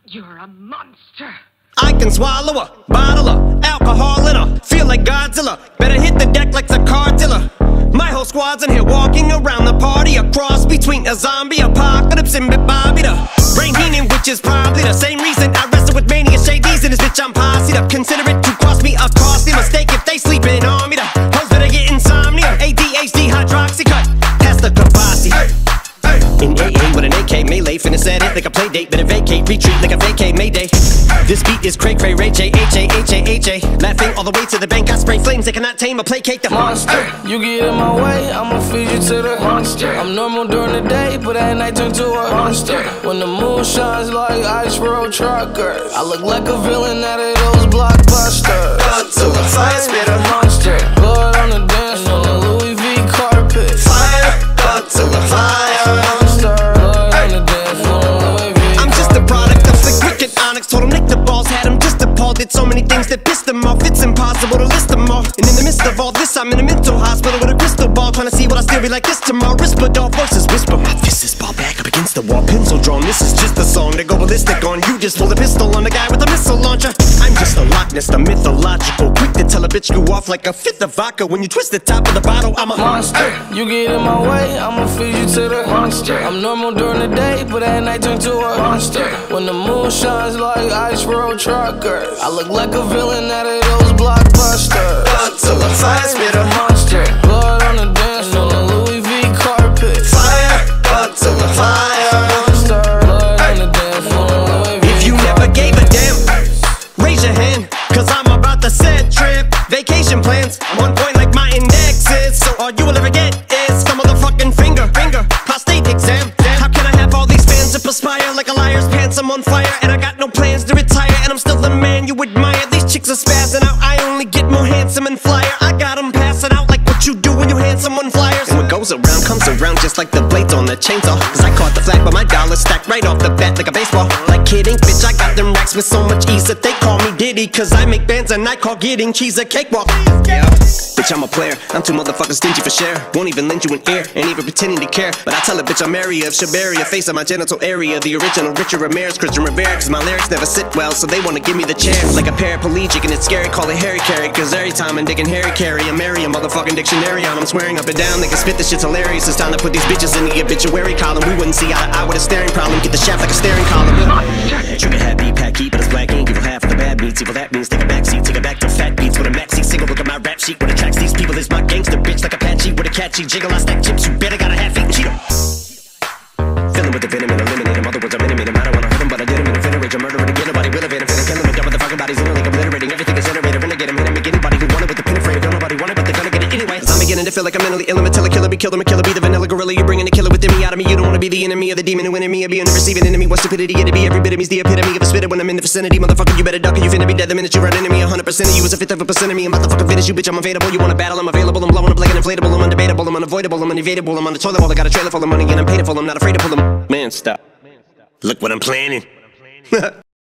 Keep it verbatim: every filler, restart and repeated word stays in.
You're a monster. I can swallow a bottle of alcohol in her. Feel like Godzilla. Better hit the deck like the car dealer. My whole squad's in here walking around the party. A cross between a zombie apocalypse and Bobby the Brain Heenan, which is probably the same reason I wrestle with mania shades in this bitch. I'm posse up. Consider it to cost me a costly mistake if they sleeping on me. The hoes better get insomnia. A D H D hydroxy cut past the Kabasi. In A A with an A K melee, finna set it like a play date. Better vacate, retreat like a vacate mayday. This beat is cray cray, Ray J, H A, H A, H A. Laughing all the way to the bank, I spray flames. They cannot tame or placate the monster. You get in my way, I'ma feed you to the monster. I'm normal during the day, but at night turn to a monster. When the moon shines like ice road truckers, I look like a villain out of those blockbusters. Blood to the fire spitter, monster. Blood on the dance floor, on the Louis V carpet. Fire, blood to the fire. Told him lick the balls, had him just appalled. Did so many things that pissed him off, it's impossible to list them all. And in the midst of all this, I'm in a mental hospital with a crystal ball, trying to see what I still be like this tomorrow. Whisper, dog voices whisper, my fist is ball back up against the wall, pencil drawn. This is just a song to go ballistic on. You just pull a pistol on the guy with a missile launcher. I'm just a Loch Ness, the mythological, quick to tell a bitch you off like a fifth of vodka. When you twist the top of the bottle, I'm a monster. You get in my way, I'ma feed you to the monster. I'm normal during the day, but at night turn to a monster. When the moon shines like ice road truckers, I look like a villain out of those blockbusters. Blood to the fire spitter, monster. Blood on the dance floor, on the Louis V carpet. Fire, blood to the fire. Monster. Blood on the dance floor, on the Louis V If you never gave a damn, raise your hand, cause I'm about to set trip. Vacation plans, one point like my index is. So all you will ever get is some motherfucking finger, finger, prostate exam. How can I have all these fans that perspire like a liar's pants? I'm on fire and I got no plans to retire, and I'm still the man you admire. These chicks are spazzing out, I only get more handsome and flyer. I got them passing out like what you do when you hand someone flyers. And what goes around comes around just like the blades on the chainsaw. Cause I caught the flag but my dollar stacked right off the bat like a baseball. Like kidding, bitch, I got them racks with so much ease that they call me Diddy. Cause I make bands and I call getting cheese a cakewalk. Yeah, bitch, I'm a player, I'm too motherfucking stingy for share. Won't even lend you an ear, ain't even pretending to care. But I tell a bitch I'm area of Shabaria, face of my genital area. The original Richard Ramirez, Christian Rivera. Cause my lyrics never sit well, so they wanna give me the chair. Like a paraplegic and it's scary, call it Harry Carry. Cause every time I'm digging Harry Carry, I'm Mary, a motherfucking dictionary on. I'm swearing up and down, they can spit, this shit's hilarious. It's time to put these bitches in the obituary column. We wouldn't see eye to eye with a staring problem. Get the shaft like a staring column. Trigger happy, pack heat, but it's black ink. Evil half of the bad meats, evil that means take a backseat. Take it back to fat beats with a maxi single. Look at my rap sheet, what attracts these people is my gangster bitch like Apache with a catchy jiggle. I stack chips, you better got a half-eaten Cheeto. Filling with the venom and eliminate him. Other words, I'm intimate him. I don't wanna hurt him, but I did him in a rage. I'm murdering again, nobody will evade him. Finna kill him, dumb motherfucking bodies in like obliterating. Everything is iterated, renegade him, hit him, make anybody who want it with the pin afraid. Don't nobody want it, but they're gonna get it anyway. I'm beginning to feel like I'm mentally ill. I'm a killer, be killed, I'm a killer, be the vanilla gorilla. You're bringing the killer within me out of me. You don't wanna be the enemy of the demon who in me. Or being the receiving enemy. What stupidity it'd be. Every bit of me's the epitome of a spitter when I'm in the vicinity. Motherfucker, you better duck or you finna be dead the minute you run into me. A hundred percent of you is a fifth of a percent of me. I'm about to fucking finish you, bitch. I'm available. You wanna battle? I'm available. I'm blowing up like an inflatable. I'm undebatable. I'm unavoidable. I'm unevadable. I'm on the toilet bowl. I got a trailer full of money and I'm paid for. I'm not afraid to pull them. Man, stop. Look what I'm planning.